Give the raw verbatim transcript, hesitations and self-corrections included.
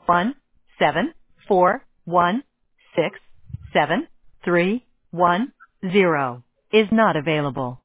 one seven four one six seven three one zero is not available.